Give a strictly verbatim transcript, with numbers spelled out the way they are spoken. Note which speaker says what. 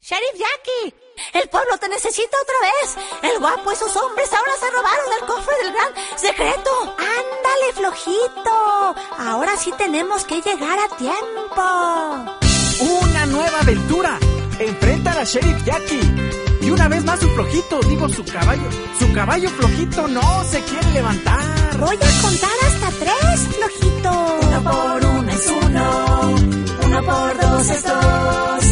Speaker 1: Sheriff Jackie, el pueblo te necesita otra vez. El guapo y sus hombres ahora se robaron el cofre del gran secreto. Ándale, flojito. Ahora sí tenemos que llegar a tiempo.
Speaker 2: Una nueva aventura. Enfrenta a la Sheriff Jackie. Y una vez más su flojito, digo su caballo. Su caballo flojito no se quiere levantar.
Speaker 1: Voy a contar hasta tres, flojito.
Speaker 3: Uno por uno es uno. Uno por dos es dos.